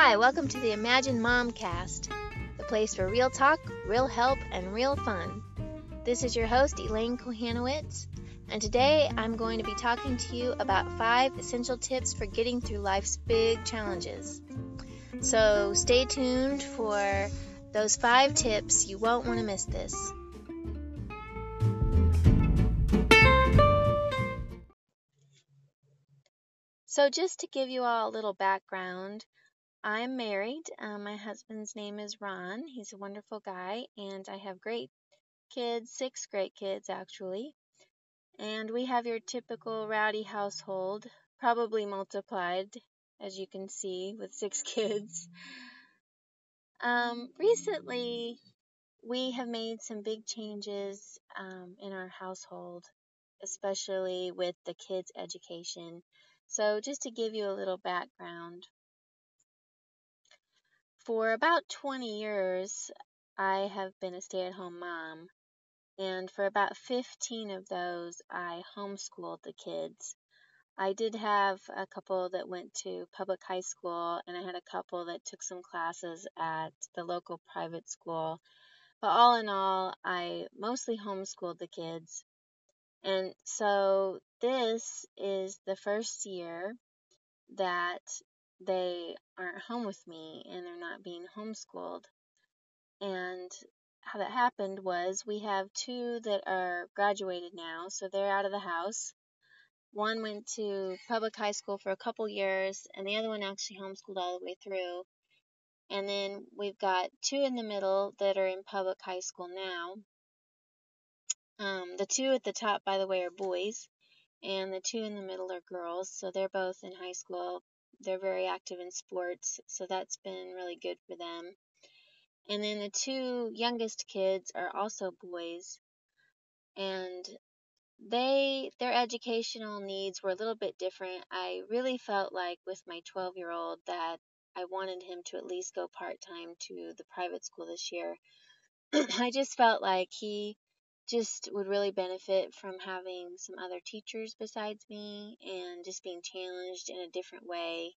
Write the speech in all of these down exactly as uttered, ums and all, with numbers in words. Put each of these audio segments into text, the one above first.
Hi, welcome to the Imagine Momcast, the place for real talk, real help, and real fun. This is your host, Elaine Kohanowitz, and today I'm going to be talking to you about five essential tips for getting through life's big challenges. So stay tuned for those five tips. You won't want to miss this. So just to give you all a little background, I'm married. Um, my husband's name is Ron. He's a wonderful guy, and I have great kids, six great kids actually. And we have your typical rowdy household, probably multiplied, as you can see, with six kids. Um, recently, we have made some big changes um, in our household, especially with the kids' education. So just to give you a little background, for about twenty years, I have been a stay-at-home mom, and for about fifteen of those, I homeschooled the kids. I did have a couple that went to public high school, and I had a couple that took some classes at the local private school. But all in all, I mostly homeschooled the kids. And so this is the first year that they aren't home with me and they're not being homeschooled. And how that happened was we have two that are graduated now, so they're out of the house. One went to public high school for a couple years, and the other one actually homeschooled all the way through. And then we've got two in the middle that are in public high school now. Um, the two at the top, by the way, are boys, and the two in the middle are girls, so they're both in high school. They're very active in sports, so that's been really good for them. And then the two youngest kids are also boys, and they their educational needs were a little bit different. I really felt like with my twelve-year-old that I wanted him to at least go part-time to the private school this year. I just felt like he just would really benefit from having some other teachers besides me and just being challenged in a different way.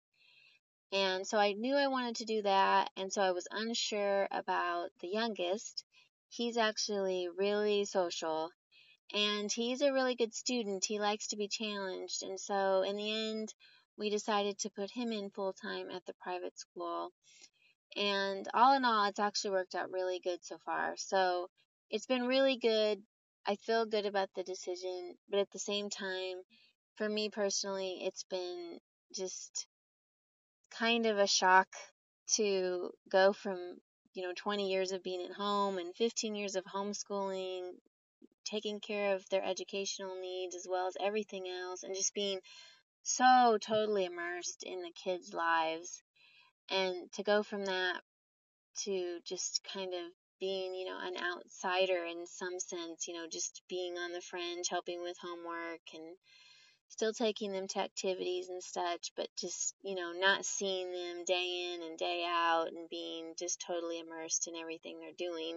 And so I knew I wanted to do that, and so I was unsure about the youngest. He's actually really social, and he's a really good student. He likes to be challenged, and so in the end, we decided to put him in full-time at the private school. And all in all, it's actually worked out really good so far. So it's been really good. I feel good about the decision, but at the same time, for me personally, it's been just kind of a shock to go from, you know, twenty years of being at home and fifteen years of homeschooling, taking care of their educational needs as well as everything else, and just being so totally immersed in the kids' lives. And to go from that to just kind of being, you know, an outsider in some sense, you know, just being on the fringe, helping with homework and still taking them to activities and such, but just, you know, not seeing them day in and day out and being just totally immersed in everything they're doing.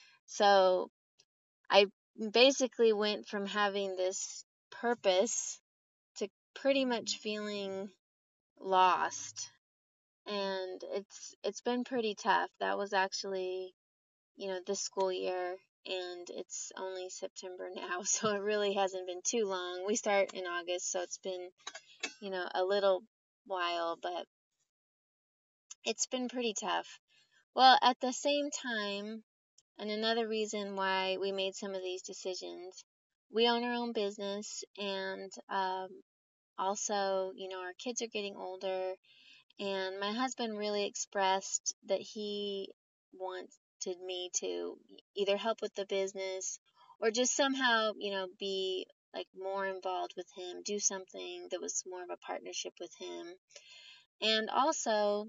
So I basically went from having this purpose to pretty much feeling lost. And it's it's been pretty tough. That was actually, you know, this school year, and it's only September now, so it really hasn't been too long. We start in August, so it's been, you know, a little while, but it's been pretty tough. Well, at the same time, and another reason why we made some of these decisions, we own our own business, and um, also, you know, our kids are getting older, and my husband really expressed that he wanted me to either help with the business or just somehow, you know, be like more involved with him, do something that was more of a partnership with him. And also,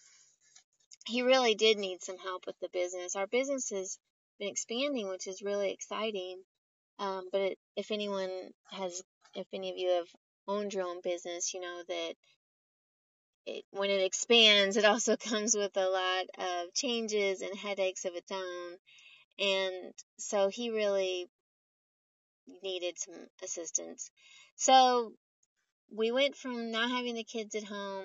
he really did need some help with the business. Our business has been expanding, which is really exciting. Um, but it, if anyone has, if any of you have owned your own business, you know that It, when it expands, it also comes with a lot of changes and headaches of its own. And so he really needed some assistance. So we went from not having the kids at home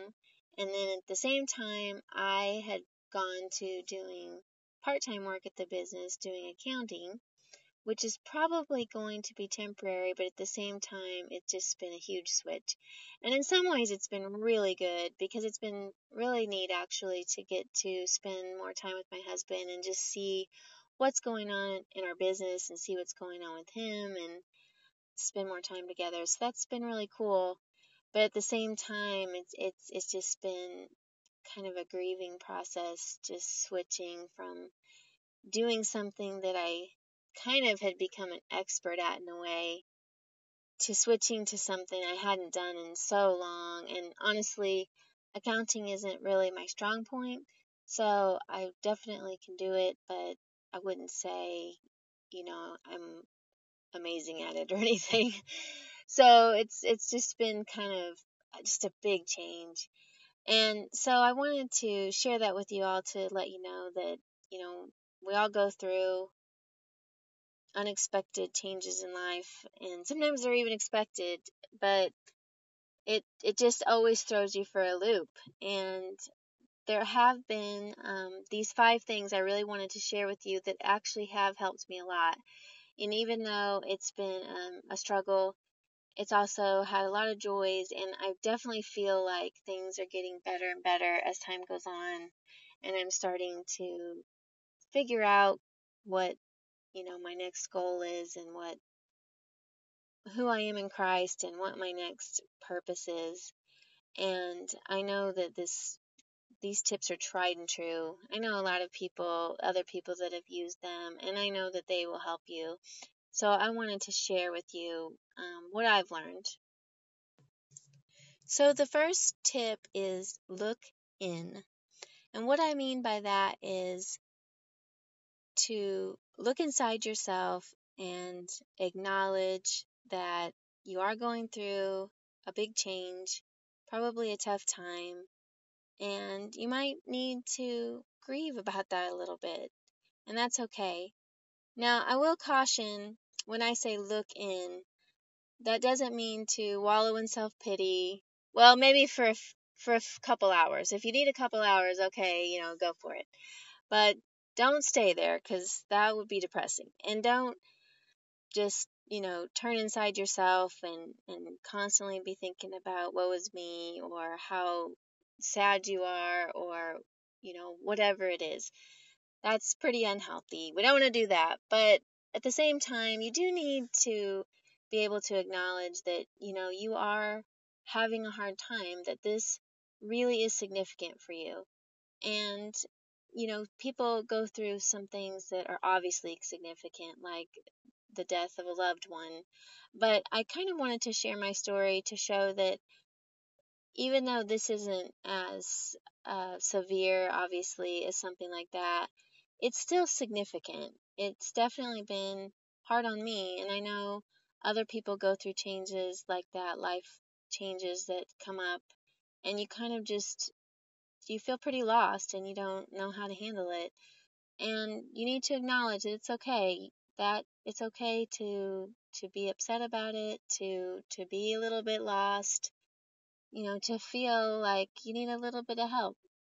And then at the same time, I had gone to doing part-time work at the business, doing accounting, which is probably going to be temporary, but at the same time, it's just been a huge switch. And in some ways, it's been really good because it's been really neat actually to get to spend more time with my husband and just see what's going on in our business and see what's going on with him and spend more time together. So that's been really cool. But at the same time, it's it's it's just been kind of a grieving process, just switching from doing something that I kind of had become an expert at in a way to switching to something I hadn't done in so long. And honestly, accounting isn't really my strong point, so I definitely can do it, but I wouldn't say, you know, I'm amazing at it or anything. So it's it's just been kind of just a big change. And so I wanted to share that with you all to let you know that, you know, we all go through unexpected changes in life, and sometimes they're even expected, but it it just always throws you for a loop. And there have been um, these five things I really wanted to share with you that actually have helped me a lot. And even though it's been um, a struggle, it's also had a lot of joys, and I definitely feel like things are getting better and better as time goes on, and I'm starting to figure out what, you know, my next goal is and what who I am in Christ and what my next purpose is. And I know that this these tips are tried and true. I know a lot of people, other people that have used them, and I know that they will help you. So I wanted to share with you um, what I've learned. So the first tip is look in. And what I mean by that is to look inside yourself and acknowledge that you are going through a big change, probably a tough time, and you might need to grieve about that a little bit, and that's okay. Now, I will caution when I say look in, that doesn't mean to wallow in self-pity. Well, maybe for a f- for a f- couple hours. If you need a couple hours, okay, you know, go for it. But don't stay there because that would be depressing. And don't just, you know, turn inside yourself and, and constantly be thinking about woe is me or how sad you are or, you know, whatever it is. That's pretty unhealthy. We don't want to do that. But at the same time, you do need to be able to acknowledge that, you know, you are having a hard time, that this really is significant for you. And, you know, people go through some things that are obviously significant, like the death of a loved one. But I kind of wanted to share my story to show that even though this isn't as uh, severe, obviously, as something like that, it's still significant. It's definitely been hard on me, and I know other people go through changes like that, life changes that come up, and you kind of just you feel pretty lost and you don't know how to handle it. And you need to acknowledge that it's okay. That it's okay to to be upset about it, to to be a little bit lost, you know, to feel like you need a little bit of help.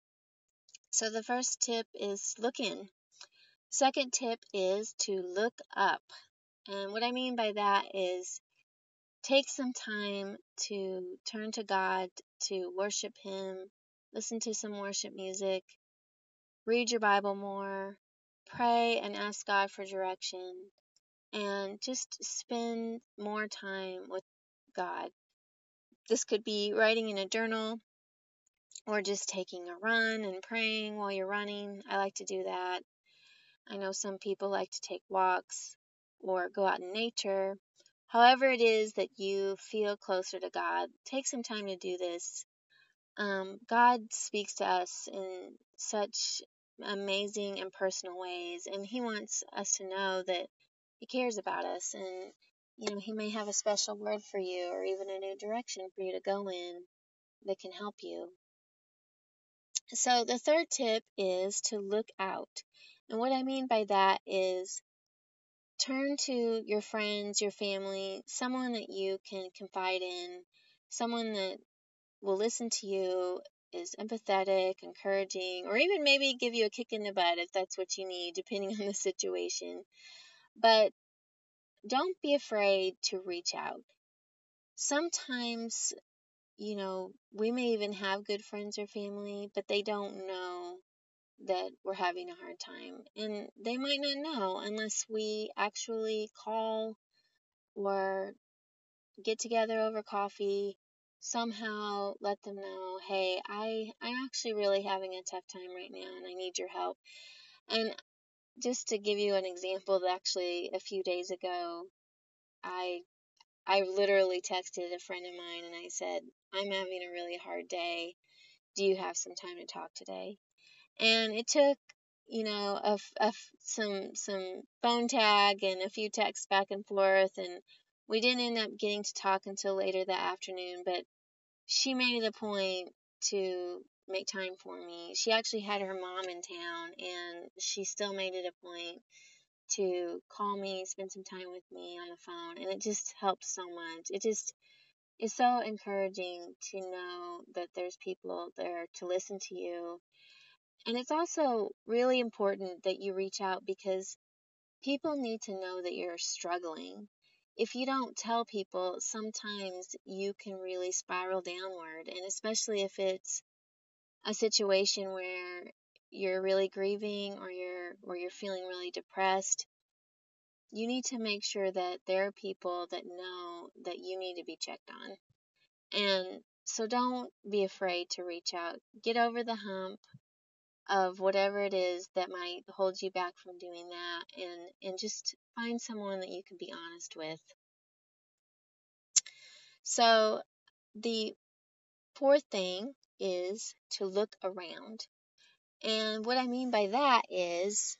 So the first tip is look in. Second tip is to look up. And what I mean by that is take some time to turn to God, to worship Him, listen to some worship music, read your Bible more, pray and ask God for direction, and just spend more time with God. This could be writing in a journal or just taking a run and praying while you're running. I like to do that. I know some people like to take walks or go out in nature. However it is that you feel closer to God, take some time to do this. Um, God speaks to us in such amazing and personal ways, and He wants us to know that He cares about us, and you know He may have a special word for you, or even a new direction for you to go in that can help you. So the third tip is to look out, and what I mean by that is turn to your friends, your family, someone that you can confide in, someone that will listen to you is empathetic, encouraging, or even maybe give you a kick in the butt if that's what you need, depending on the situation. But don't be afraid to reach out. Sometimes, you know, we may even have good friends or family, but they don't know that we're having a hard time. And they might not know unless we actually call or get together over coffee, somehow let them know, hey, I, I'm actually really having a tough time right now and I need your help. And just to give you an example, actually a few days ago, I I literally texted a friend of mine and I said, I'm having a really hard day. Do you have some time to talk today? And it took, you know, a, a, some some phone tag and a few texts back and forth, and we didn't end up getting to talk until later that afternoon, but she made it a point to make time for me. She actually had her mom in town, and she still made it a point to call me, spend some time with me on the phone, and it just helped so much. It just is so encouraging to know that there's people there to listen to you. And it's also really important that you reach out because people need to know that you're struggling. If you don't tell people, sometimes you can really spiral downward, and especially if it's a situation where you're really grieving or you're or you're feeling really depressed, you need to make sure that there are people that know that you need to be checked on. And so don't be afraid to reach out. Get over the hump of whatever it is that might hold you back from doing that, and and just find someone that you can be honest with. So the fourth thing is to look around. And what I mean by that is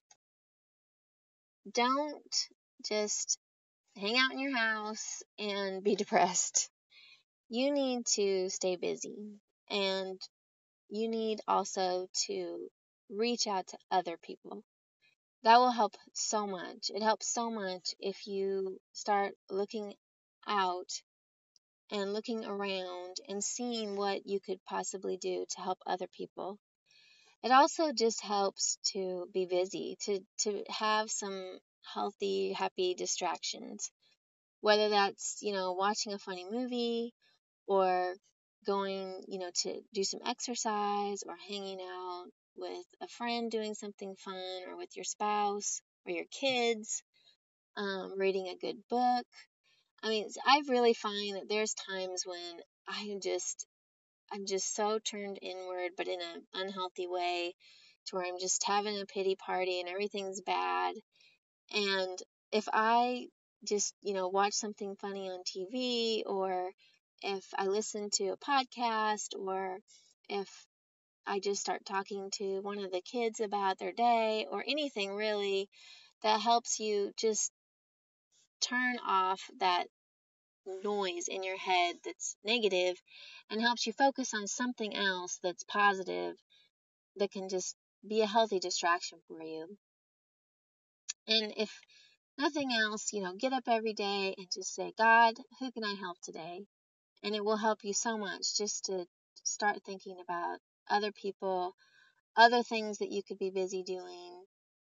don't just hang out in your house and be depressed. You need to stay busy, and you need also to reach out to other people. That will help so much. It helps so much if you start looking out and looking around and seeing what you could possibly do to help other people. It also just helps to be busy, to, to have some healthy, happy distractions. Whether that's, you know, watching a funny movie or going, you know, to do some exercise or hanging out with a friend doing something fun or with your spouse or your kids, um, reading a good book. I mean, I really find that there's times when I just, I'm just so turned inward, but in an unhealthy way, to where I'm just having a pity party and everything's bad. And if I just, you know, watch something funny on T V, or if I listen to a podcast, or if I just start talking to one of the kids about their day, or anything really that helps you just turn off that noise in your head that's negative and helps you focus on something else that's positive, that can just be a healthy distraction for you. And if nothing else, you know, get up every day and just say, God, who can I help today? And it will help you so much just to start thinking about other people, other things that you could be busy doing.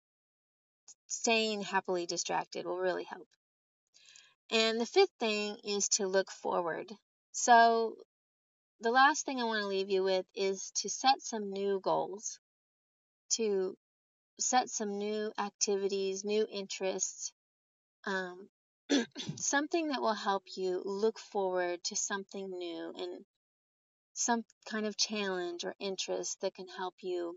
Staying happily distracted will really help. And the fifth thing is to look forward. So the last thing I want to leave you with is to set some new goals, to set some new activities, new interests, um, something that will help you look forward to something new and some kind of challenge or interest that can help you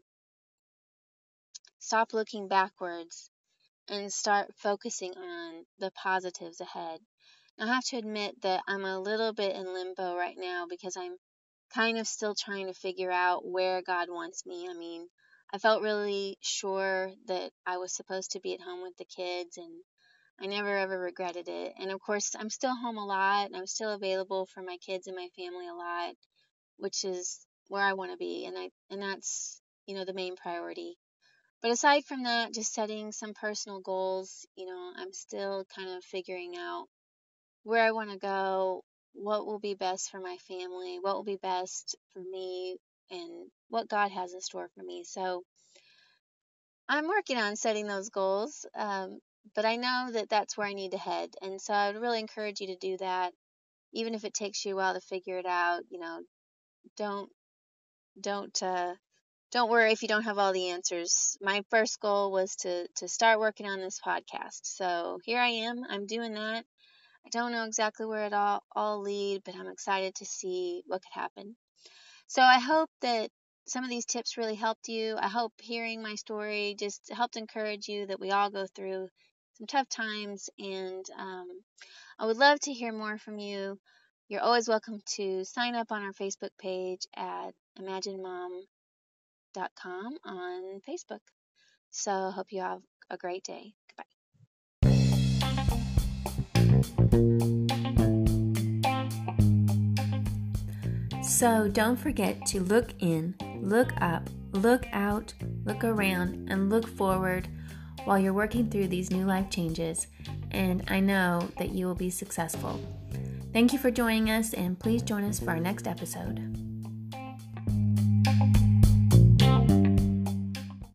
stop looking backwards and start focusing on the positives ahead. I have to admit that I'm a little bit in limbo right now because I'm kind of still trying to figure out where God wants me. I mean, I felt really sure that I was supposed to be at home with the kids, and I never ever regretted it. And of course, I'm still home a lot, and I'm still available for my kids and my family a lot, which is where I want to be, and I and that's, you know, the main priority. But aside from that, just setting some personal goals, you know, I'm still kind of figuring out where I want to go, what will be best for my family, what will be best for me and what God has in store for me. So I'm working on setting those goals, um, but I know that that's where I need to head. And so I would really encourage you to do that, even if it takes you a while to figure it out. You know, don't don't uh, don't worry if you don't have all the answers. My first goal was to to start working on this podcast. So here I am. I'm doing that. I don't know exactly where it all all lead, but I'm excited to see what could happen. So I hope that some of these tips really helped you. I hope hearing my story just helped encourage you that we all go through some tough times, and um, I would love to hear more from you. You're always welcome to sign up on our Facebook page at imagine mom dot com on Facebook. So I hope you have a great day. Goodbye. So don't forget to look in, look up, look out, look around, and look forward while you're working through these new life changes, and I know that you will be successful. Thank you for joining us, and please join us for our next episode.